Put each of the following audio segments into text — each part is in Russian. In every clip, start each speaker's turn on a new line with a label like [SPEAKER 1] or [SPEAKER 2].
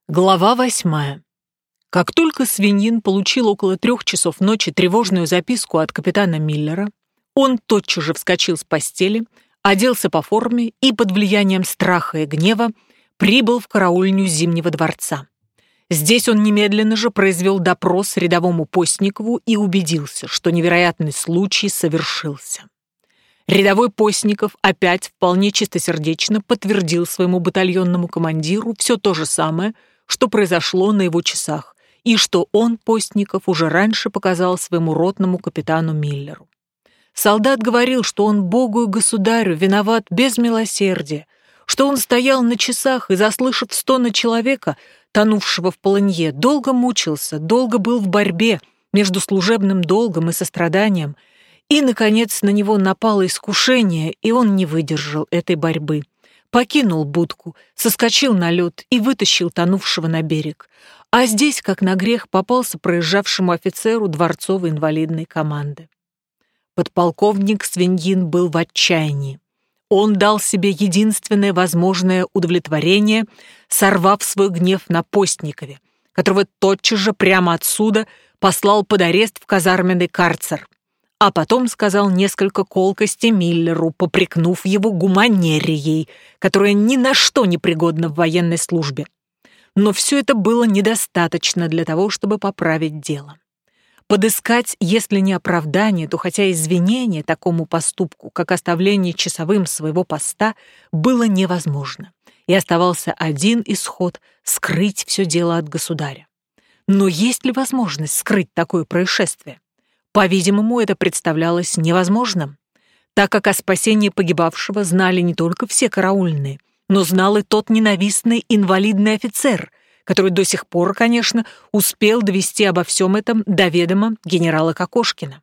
[SPEAKER 1] Глава 8. Как только свиньин получил около 3 часов ночи тревожную записку от капитана Миллера, он тотчас же вскочил с постели, оделся по форме и под влиянием страха и гнева прибыл в караульню Зимнего дворца. Здесь он немедленно же произвел допрос рядовому Постникову и убедился, что невероятный случай совершился. Рядовой Постников опять вполне чистосердечно подтвердил своему батальонному командиру все то же самое, что произошло на его часах, и что он, Постников, уже раньше показал своему ротному капитану Миллеру. Солдат говорил, что он Богу и государю виноват без милосердия, что он стоял на часах и, заслышав стоны человека, тонувшего в полынье, долго мучился, долго был в борьбе между служебным долгом и состраданием, и, наконец, на него напало искушение, и он не выдержал этой борьбы. Покинул будку, соскочил на лед и вытащил тонувшего на берег. А здесь, как на грех, попался проезжавшему офицеру дворцовой инвалидной команды. Подполковник Свиньин был в отчаянии. Он дал себе единственное возможное удовлетворение, сорвав свой гнев на Постникове, которого тотчас же прямо отсюда послал под арест в казарменный карцер, а потом сказал несколько колкостей Миллеру, попрекнув его гуманерией, которая ни на что не пригодна в военной службе. Но все это было недостаточно для того, чтобы поправить дело. Подыскать, если не оправдание, то хотя извинение такому поступку, как оставление часовым своего поста, было невозможно, и оставался один исход — скрыть все дело от государя. Но есть ли возможность скрыть такое происшествие? По-видимому, это представлялось невозможным, так как о спасении погибавшего знали не только все караульные, но знал и тот ненавистный инвалидный офицер, который до сих пор, конечно, успел довести обо всем этом до ведома генерала Кокошкина.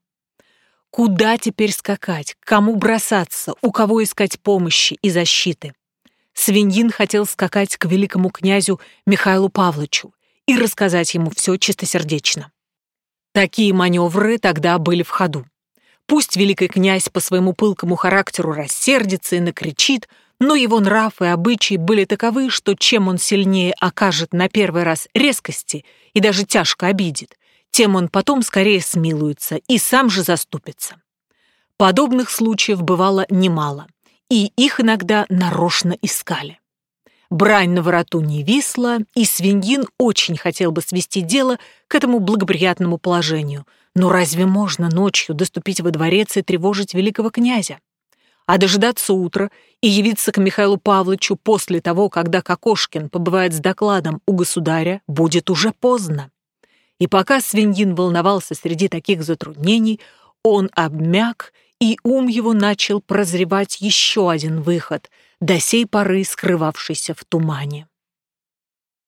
[SPEAKER 1] Куда теперь скакать, к кому бросаться, у кого искать помощи и защиты? Свиньин хотел скакать к великому князю Михаилу Павловичу и рассказать ему все чистосердечно. Такие маневры тогда были в ходу. Пусть великий князь по своему пылкому характеру рассердится и накричит, но его нрав и обычаи были таковы, что чем он сильнее окажет на первый раз резкости и даже тяжко обидит, тем он потом скорее смилуется и сам же заступится. Подобных случаев бывало немало, и их иногда нарочно искали. Брань на вороту не висла, и Свиньин очень хотел бы свести дело к этому благоприятному положению. Но разве можно ночью доступить во дворец и тревожить великого князя? А дожидаться утра и явиться к Михаилу Павловичу после того, когда Кокошкин побывает с докладом у государя, будет уже поздно. И пока Свиньин волновался среди таких затруднений, он обмяк, и ум его начал прозревать еще один выход, до сей поры скрывавшийся в тумане.